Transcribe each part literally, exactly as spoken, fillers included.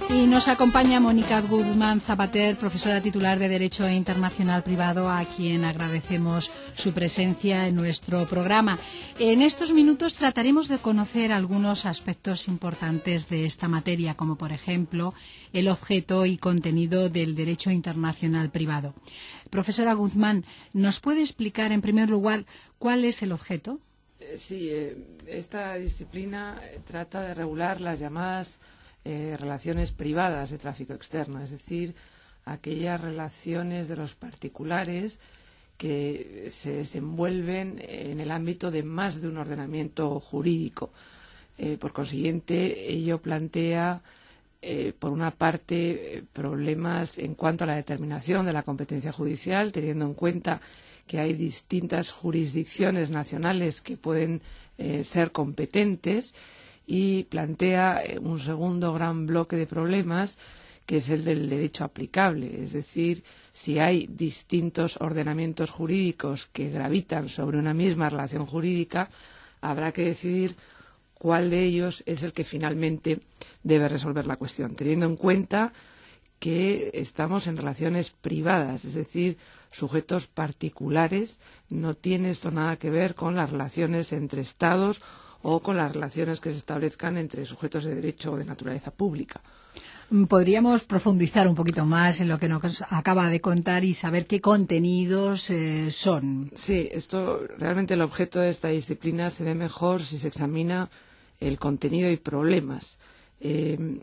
Y nos acompaña Mónica Guzmán Zapater, profesora titular de Derecho Internacional Privado, a quien agradecemos su presencia en nuestro programa. En estos minutos trataremos de conocer algunos aspectos importantes de esta materia, como por ejemplo el objeto y contenido del Derecho Internacional Privado. Profesora Guzmán, ¿nos puede explicar en primer lugar cuál es el objeto? Sí, eh, esta disciplina trata de regular las llamadas Eh, relaciones privadas de tráfico externo, es decir, aquellas relaciones de los particulares que se desenvuelven en el ámbito de más de un ordenamiento jurídico. Eh, por consiguiente, ello plantea, eh, por una parte, eh, problemas en cuanto a la determinación de la competencia judicial, teniendo en cuenta que hay distintas jurisdicciones nacionales que pueden eh, ser competentes, y plantea un segundo gran bloque de problemas, que es el del derecho aplicable, es decir, si hay distintos ordenamientos jurídicos que gravitan sobre una misma relación jurídica, habrá que decidir cuál de ellos es el que finalmente debe resolver la cuestión, teniendo en cuenta que estamos en relaciones privadas, es decir, sujetos particulares. No tiene esto nada que ver con las relaciones entre Estados o con las relaciones que se establezcan entre sujetos de derecho o de naturaleza pública. ¿Podríamos profundizar un poquito más en lo que nos acaba de contar y saber qué contenidos eh, son? Sí, esto realmente el objeto de esta disciplina se ve mejor si se examina el contenido y problemas. Eh,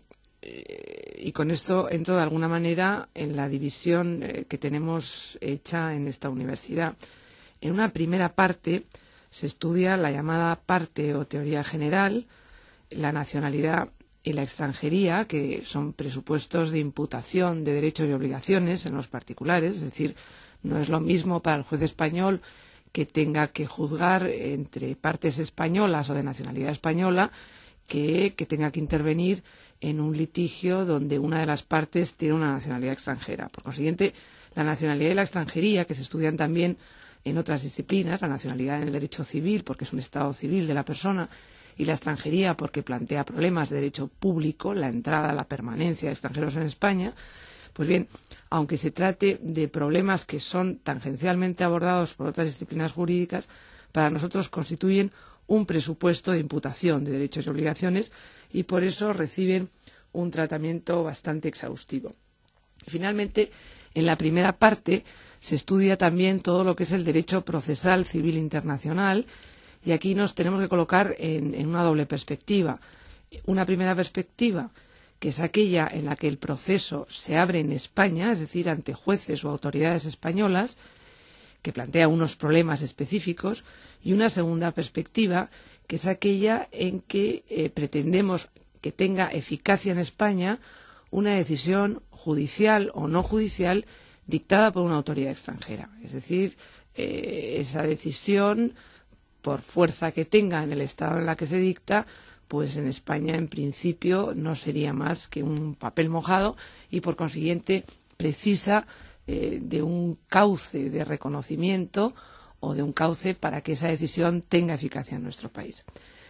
eh, y con esto entro de alguna manera en la división eh, que tenemos hecha en esta universidad. En una primera parte se estudia la llamada parte o teoría general, la nacionalidad y la extranjería, que son presupuestos de imputación de derechos y obligaciones en los particulares, es decir, no es lo mismo para el juez español que tenga que juzgar entre partes españolas o de nacionalidad española que, que tenga que intervenir en un litigio donde una de las partes tiene una nacionalidad extranjera. Por consiguiente, la nacionalidad y la extranjería, que se estudian también en otras disciplinas, la nacionalidad en el derecho civil, porque es un estado civil de la persona, y la extranjería, porque plantea problemas de derecho público, la entrada, la permanencia de extranjeros en España. Pues bien, aunque se trate de problemas que son tangencialmente abordados por otras disciplinas jurídicas, para nosotros constituyen un presupuesto de imputación de derechos y obligaciones y por eso reciben un tratamiento bastante exhaustivo. Y finalmente, en la primera parte se estudia también todo lo que es el derecho procesal civil internacional y aquí nos tenemos que colocar en, en una doble perspectiva. Una primera perspectiva, que es aquella en la que el proceso se abre en España, es decir, ante jueces o autoridades españolas, que plantea unos problemas específicos, y una segunda perspectiva, que es aquella en que eh, pretendemos que tenga eficacia en España una decisión judicial o no judicial dictada por una autoridad extranjera. Es decir, eh, esa decisión, por fuerza que tenga en el estado en el que se dicta, pues en España en principio no sería más que un papel mojado y por consiguiente precisa eh, de un cauce de reconocimiento o de un cauce para que esa decisión tenga eficacia en nuestro país.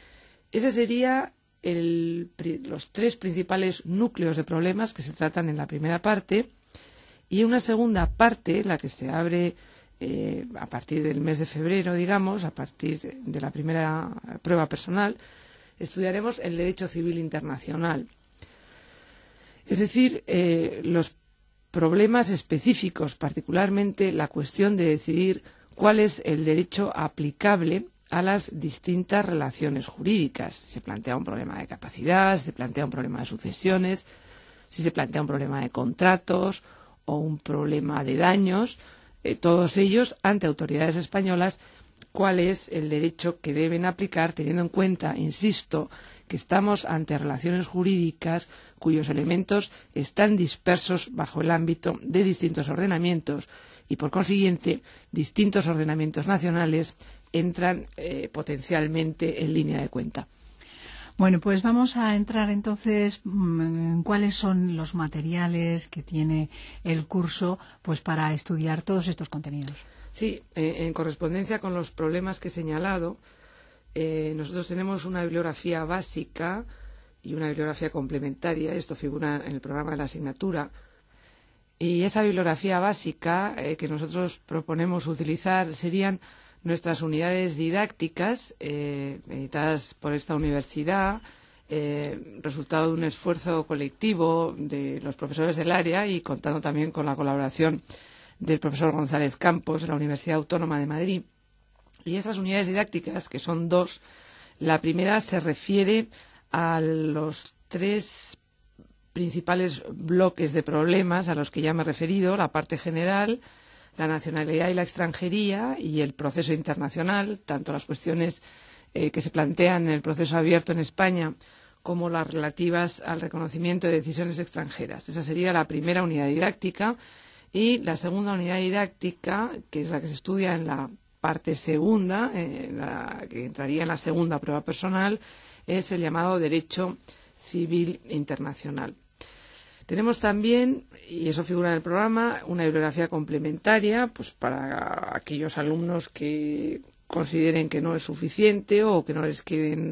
Ese sería el, los tres principales núcleos de problemas que se tratan en la primera parte. Y una segunda parte, la que se abre eh, a partir del mes de febrero, digamos, a partir de la primera prueba personal, estudiaremos el derecho civil internacional. Es decir, eh, los problemas específicos, particularmente la cuestión de decidir cuál es el derecho aplicable a las distintas relaciones jurídicas. Se plantea un problema de capacidad, se plantea un problema de sucesiones, si se plantea un problema de contratos o un problema de daños, eh, todos ellos ante autoridades españolas, cuál es el derecho que deben aplicar, teniendo en cuenta, insisto, que estamos ante relaciones jurídicas cuyos elementos están dispersos bajo el ámbito de distintos ordenamientos y, por consiguiente, distintos ordenamientos nacionales entran eh, potencialmente en línea de cuenta. Bueno, pues vamos a entrar entonces en cuáles son los materiales que tiene el curso pues para estudiar todos estos contenidos. Sí, eh, en correspondencia con los problemas que he señalado, eh, nosotros tenemos una bibliografía básica y una bibliografía complementaria. Esto figura en el programa de la asignatura. Y esa bibliografía básica eh, que nosotros proponemos utilizar serían nuestras unidades didácticas eh, editadas por esta universidad, eh, resultado de un esfuerzo colectivo de los profesores del área y contando también con la colaboración del profesor González Campos de la Universidad Autónoma de Madrid. Y estas unidades didácticas, que son dos, la primera se refiere a los tres principales bloques de problemas a los que ya me he referido, la parte general, la nacionalidad y la extranjería y el proceso internacional, tanto las cuestiones eh, que se plantean en el proceso abierto en España como las relativas al reconocimiento de decisiones extranjeras. Esa sería la primera unidad didáctica. Y la segunda unidad didáctica, que es la que se estudia en la parte segunda, eh, la que entraría en la segunda prueba personal, es el llamado Derecho Civil Internacional. Tenemos también, y eso figura en el programa, una bibliografía complementaria pues para aquellos alumnos que consideren que no es suficiente o que no les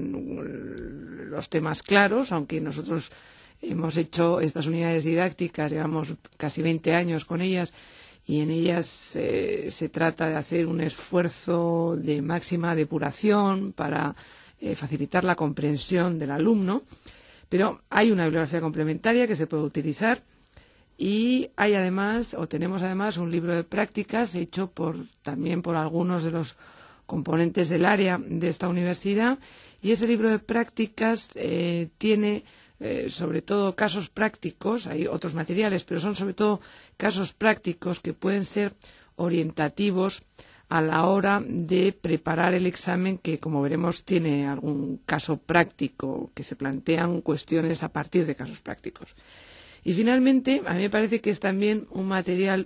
queden los temas claros, aunque nosotros hemos hecho estas unidades didácticas, llevamos casi veinte años con ellas, y en ellas eh, se trata de hacer un esfuerzo de máxima depuración para eh, facilitar la comprensión del alumno. Pero hay una bibliografía complementaria que se puede utilizar y hay además, o tenemos además, un libro de prácticas hecho por, también por algunos de los componentes del área de esta universidad, y ese libro de prácticas eh, tiene eh, sobre todo casos prácticos, hay otros materiales, pero son sobre todo casos prácticos que pueden ser orientativos a la hora de preparar el examen, que, como veremos, tiene algún caso práctico, que se plantean cuestiones a partir de casos prácticos. Y, finalmente, a mí me parece que es también un material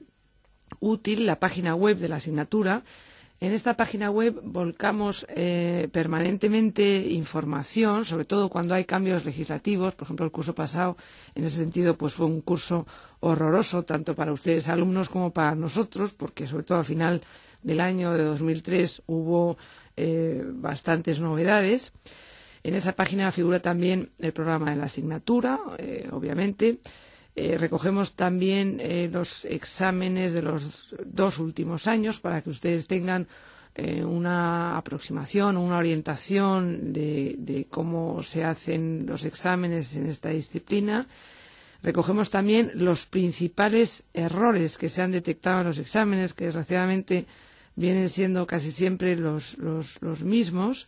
útil la página web de la asignatura. En esta página web volcamos eh, permanentemente información, sobre todo cuando hay cambios legislativos. Por ejemplo, el curso pasado, en ese sentido, pues fue un curso horroroso, tanto para ustedes alumnos como para nosotros, porque, sobre todo, al final del año de dos mil tres hubo eh, bastantes novedades. En esa página figura también el programa de la asignatura, eh, obviamente. Eh, recogemos también eh, los exámenes de los dos últimos años para que ustedes tengan eh, una aproximación, una orientación de, de cómo se hacen los exámenes en esta disciplina. Recogemos también los principales errores que se han detectado en los exámenes, que desgraciadamente vienen siendo casi siempre los, los, los mismos,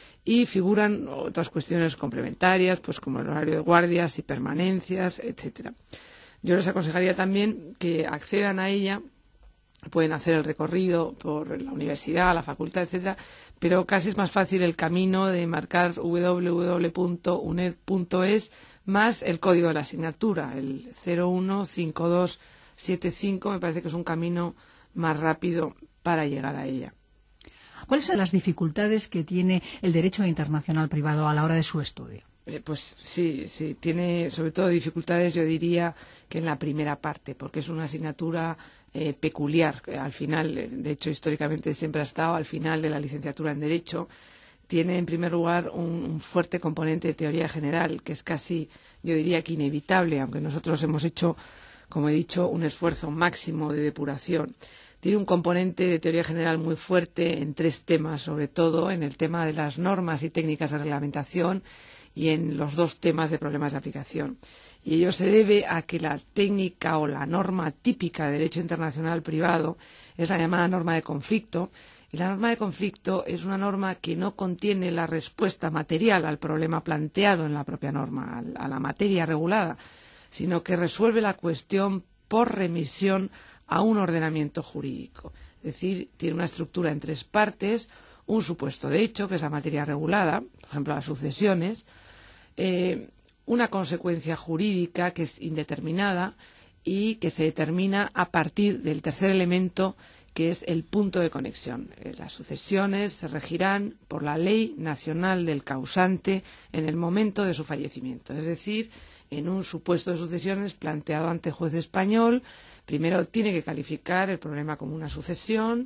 y figuran otras cuestiones complementarias, pues como el horario de guardias y permanencias, etcétera. Yo les aconsejaría también que accedan a ella. Pueden hacer el recorrido por la universidad, la facultad, etcétera, pero casi es más fácil el camino de marcar doble u doble u doble u punto u n e d punto e s más el código de la asignatura, el cero uno cinco dos siete cinco. Me parece que es un camino más rápido para llegar a ella. ¿Cuáles son las dificultades que tiene el derecho internacional privado a la hora de su estudio? Eh, pues sí, sí, tiene sobre todo dificultades, yo diría, que en la primera parte, porque es una asignatura eh, peculiar. Al final, de hecho, históricamente siempre ha estado al final de la licenciatura en Derecho. Tiene, en primer lugar, un, un fuerte componente de teoría general, que es casi, yo diría, que inevitable, aunque nosotros hemos hecho, como he dicho, un esfuerzo máximo de depuración. Tiene un componente de teoría general muy fuerte en tres temas, sobre todo en el tema de las normas y técnicas de reglamentación y en los dos temas de problemas de aplicación. Y ello se debe a que la técnica o la norma típica de derecho internacional privado es la llamada norma de conflicto. Y la norma de conflicto es una norma que no contiene la respuesta material al problema planteado en la propia norma, a la materia regulada, sino que resuelve la cuestión por remisión a un ordenamiento jurídico. Es decir, tiene una estructura en tres partes: un supuesto de hecho, que es la materia regulada, por ejemplo, las sucesiones, eh, una consecuencia jurídica, que es indeterminada y que se determina a partir del tercer elemento, que es el punto de conexión. Eh, las sucesiones se regirán por la ley nacional del causante en el momento de su fallecimiento. Es decir, en un supuesto de sucesiones planteado ante juez español, primero tiene que calificar el problema como una sucesión,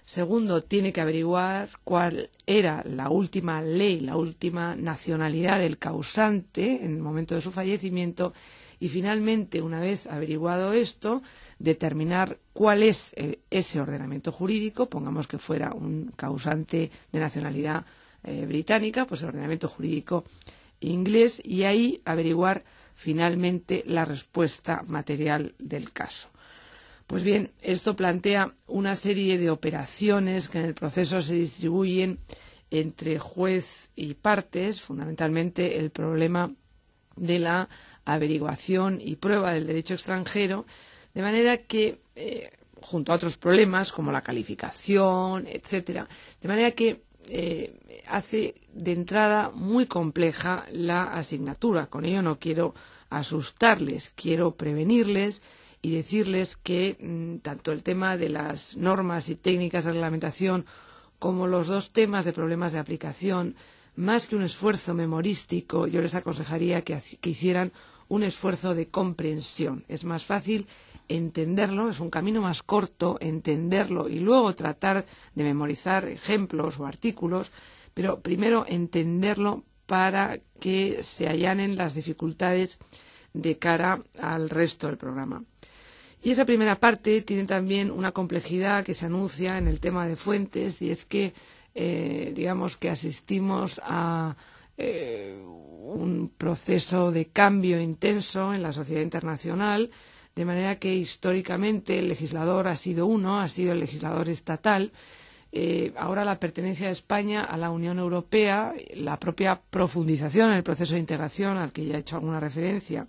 Segundo, tiene que averiguar cuál era la última ley, la última nacionalidad del causante en el momento de su fallecimiento. Y finalmente, una vez averiguado esto, determinar cuál es ese ordenamiento jurídico. Pongamos que fuera un causante de nacionalidad eh, británica, pues el ordenamiento jurídico inglés, y ahí averiguar finalmente la respuesta material del caso. Pues bien, esto plantea una serie de operaciones que en el proceso se distribuyen entre juez y partes, fundamentalmente el problema de la averiguación y prueba del derecho extranjero, de manera que, eh, junto a otros problemas como la calificación, etcétera, de manera que eh, hace de entrada muy compleja la asignatura. Con ello no quiero asustarles, quiero prevenirles y decirles que mmm, tanto el tema de las normas y técnicas de reglamentación como los dos temas de problemas de aplicación, más que un esfuerzo memorístico, yo les aconsejaría que, que hicieran un esfuerzo de comprensión. Es más fácil entenderlo, es un camino más corto entenderlo y luego tratar de memorizar ejemplos o artículos, pero primero entenderlo para que se allanen las dificultades de cara al resto del programa. Y esa primera parte tiene también una complejidad que se anuncia en el tema de fuentes, y es que, eh, digamos que asistimos a eh, un proceso de cambio intenso en la sociedad internacional, de manera que históricamente el legislador ha sido uno, ha sido el legislador estatal. Eh, ahora la pertenencia de España a la Unión Europea, la propia profundización en el proceso de integración al que ya he hecho alguna referencia,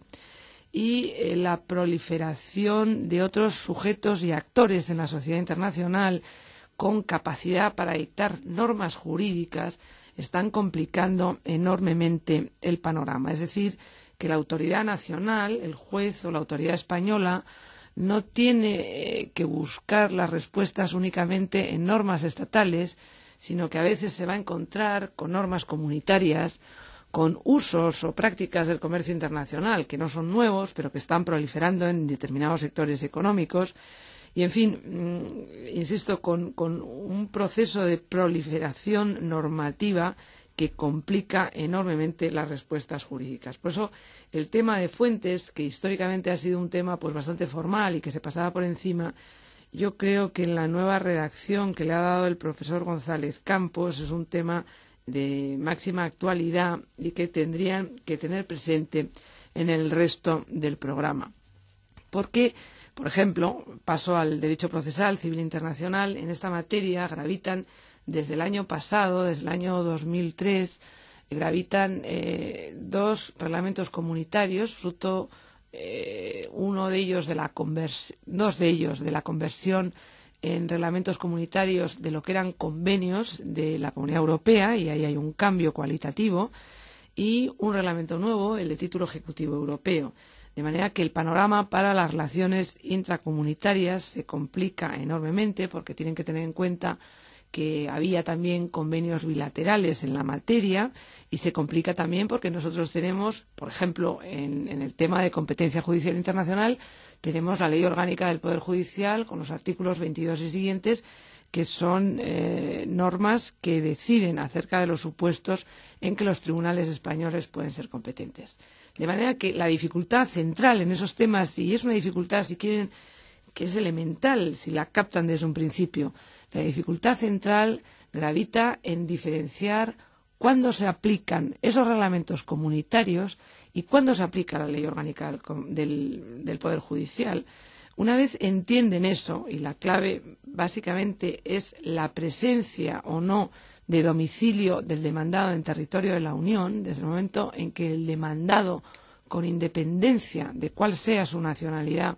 y eh, la proliferación de otros sujetos y actores en la sociedad internacional con capacidad para dictar normas jurídicas están complicando enormemente el panorama. Es decir, que la autoridad nacional, el juez o la autoridad española, no tiene eh, que buscar las respuestas únicamente en normas estatales, sino que a veces se va a encontrar con normas comunitarias, con usos o prácticas del comercio internacional que no son nuevos, pero que están proliferando en determinados sectores económicos. Y, en fin, mmm, insisto, con, con un proceso de proliferación normativa que complica enormemente las respuestas jurídicas. Por eso, el tema de fuentes, que históricamente ha sido un tema pues bastante formal y que se pasaba por encima, yo creo que en la nueva redacción que le ha dado el profesor González Campos es un tema de máxima actualidad y que tendrían que tener presente en el resto del programa. Porque, por ejemplo, paso al derecho procesal civil internacional, en esta materia gravitan desde el año pasado, desde el año dos mil tres, gravitan eh, dos reglamentos comunitarios, fruto eh, uno de ellos de la convers- dos de ellos de la conversión en reglamentos comunitarios de lo que eran convenios de la Comunidad Europea, y ahí hay un cambio cualitativo, y un reglamento nuevo, el de título ejecutivo europeo. De manera que el panorama para las relaciones intracomunitarias se complica enormemente porque tienen que tener en cuenta que había también convenios bilaterales en la materia, y se complica también porque nosotros tenemos, por ejemplo, en, en el tema de competencia judicial internacional, tenemos la Ley Orgánica del Poder Judicial con los artículos veintidós y siguientes, que son eh, normas que deciden acerca de los supuestos en que los tribunales españoles pueden ser competentes. De manera que la dificultad central en esos temas, y es una dificultad, si quieren, que es elemental si la captan desde un principio, la dificultad central gravita en diferenciar cuándo se aplican esos reglamentos comunitarios y cuándo se aplica la ley orgánica del, del, del Poder Judicial. Una vez entienden eso, y la clave básicamente es la presencia o no de domicilio del demandado en territorio de la Unión, desde el momento en que el demandado, con independencia de cuál sea su nacionalidad,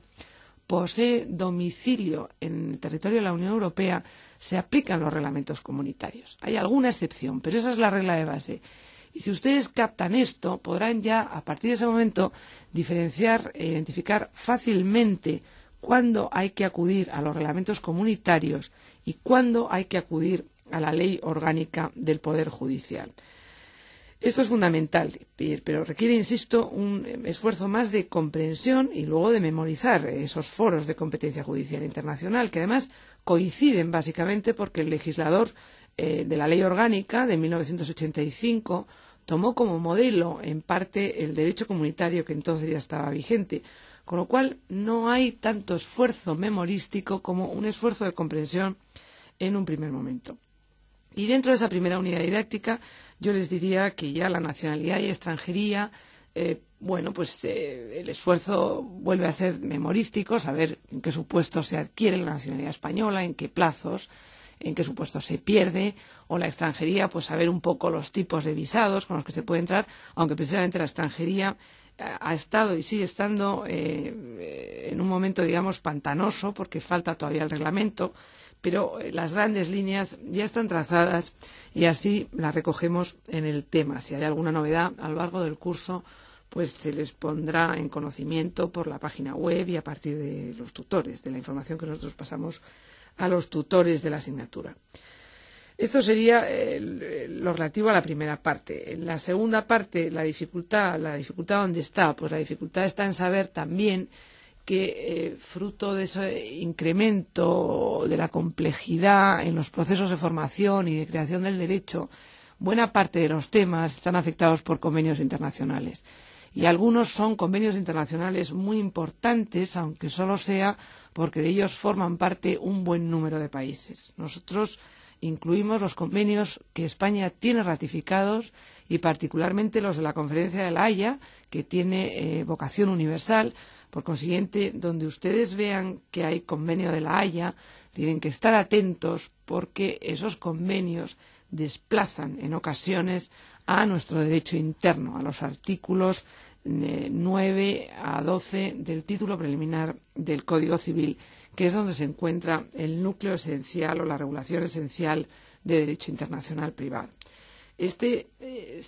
posee domicilio en el territorio de la Unión Europea, se aplican los reglamentos comunitarios. Hay alguna excepción, pero esa es la regla de base. Y si ustedes captan esto, podrán ya, a partir de ese momento, diferenciar e identificar fácilmente cuándo hay que acudir a los reglamentos comunitarios y cuándo hay que acudir a la ley orgánica del Poder Judicial. Esto es fundamental, pero requiere, insisto, un esfuerzo más de comprensión y luego de memorizar esos foros de competencia judicial internacional, que además coinciden básicamente porque el legislador eh, de la Ley Orgánica de mil novecientos ochenta y cinco tomó como modelo, en parte, el derecho comunitario que entonces ya estaba vigente, con lo cual no hay tanto esfuerzo memorístico como un esfuerzo de comprensión en un primer momento. Y dentro de esa primera unidad didáctica, yo les diría que ya la nacionalidad y extranjería, eh, bueno, pues eh, el esfuerzo vuelve a ser memorístico, saber en qué supuesto se adquiere la nacionalidad española, en qué plazos, en qué supuesto se pierde, o la extranjería, pues saber un poco los tipos de visados con los que se puede entrar, aunque precisamente la extranjería ha estado y sigue estando eh, en un momento, digamos, pantanoso, porque falta todavía el reglamento, pero las grandes líneas ya están trazadas y así las recogemos en el tema. Si hay alguna novedad a lo largo del curso, pues se les pondrá en conocimiento por la página web y a partir de los tutores, de la información que nosotros pasamos a los tutores de la asignatura. Esto sería eh, lo relativo a la primera parte. En la segunda parte, la dificultad, la dificultad ¿dónde está? Pues la dificultad está en saber también que eh, fruto de ese incremento de la complejidad en los procesos de formación y de creación del derecho, buena parte de los temas están afectados por convenios internacionales. Y algunos son convenios internacionales muy importantes, aunque solo sea porque de ellos forman parte un buen número de países. Nosotros incluimos los convenios que España tiene ratificados y particularmente los de la Conferencia de La Haya, que tiene eh, vocación universal. Por consiguiente, donde ustedes vean que hay convenio de La Haya, tienen que estar atentos porque esos convenios desplazan en ocasiones a nuestro derecho interno, a los artículos eh, nueve a doce del título preliminar del Código Civil, que es donde se encuentra el núcleo esencial o la regulación esencial de derecho internacional privado. Este eh,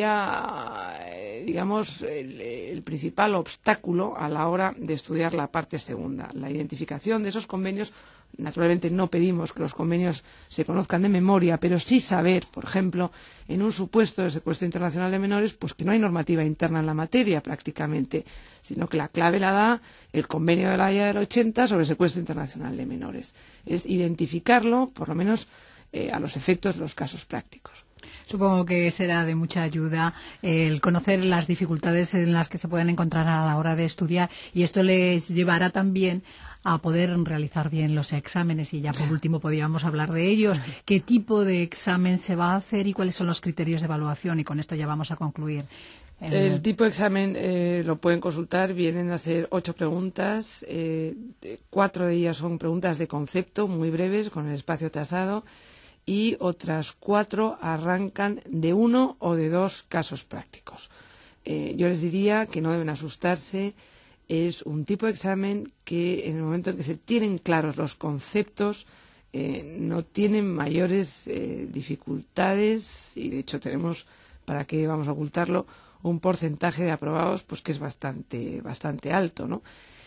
sería, eh, digamos, el, el principal obstáculo a la hora de estudiar la parte segunda, la identificación de esos convenios. Naturalmente no pedimos que los convenios se conozcan de memoria, pero sí saber, por ejemplo, en un supuesto de secuestro internacional de menores, pues que no hay normativa interna en la materia prácticamente, sino que la clave la da el convenio de la Haya del ochenta sobre secuestro internacional de menores. Es identificarlo, por lo menos eh, a los efectos de los casos prácticos. Supongo que será de mucha ayuda el conocer las dificultades en las que se pueden encontrar a la hora de estudiar y esto les llevará también a poder realizar bien los exámenes y ya por último podríamos hablar de ellos. ¿Qué tipo de examen se va a hacer y cuáles son los criterios de evaluación? Y con esto ya vamos a concluir. El, el tipo de examen eh, lo pueden consultar, vienen a ser ocho preguntas, eh, cuatro de ellas son preguntas de concepto muy breves con el espacio tasado y otras cuatro arrancan de uno o de dos casos prácticos. Eh, yo les diría que no deben asustarse, es un tipo de examen que en el momento en que se tienen claros los conceptos eh, no tienen mayores eh, dificultades y de hecho tenemos, para qué vamos a ocultarlo, un porcentaje de aprobados pues que es bastante, bastante alto, ¿no?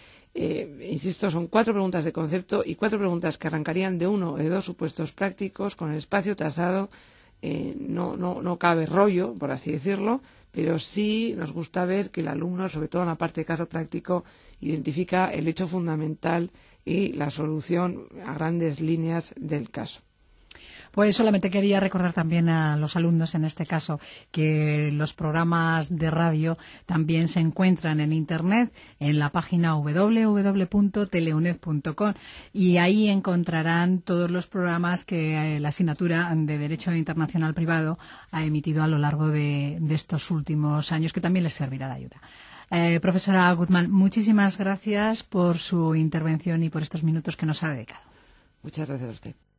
Eh, insisto, son cuatro preguntas de concepto y cuatro preguntas que arrancarían de uno o de dos supuestos prácticos con el espacio tasado. Eh, no, no, no cabe rollo, por así decirlo, pero sí nos gusta ver que el alumno, sobre todo en la parte de caso práctico, identifica el hecho fundamental y la solución a grandes líneas del caso. Pues solamente quería recordar también a los alumnos, en este caso, que los programas de radio también se encuentran en Internet, en la página doble u doble u doble u punto teleuned punto com y ahí encontrarán todos los programas que la asignatura de Derecho Internacional Privado ha emitido a lo largo de, de estos últimos años, que también les servirá de ayuda. Eh, profesora Guzmán, muchísimas gracias por su intervención y por estos minutos que nos ha dedicado. Muchas gracias a usted.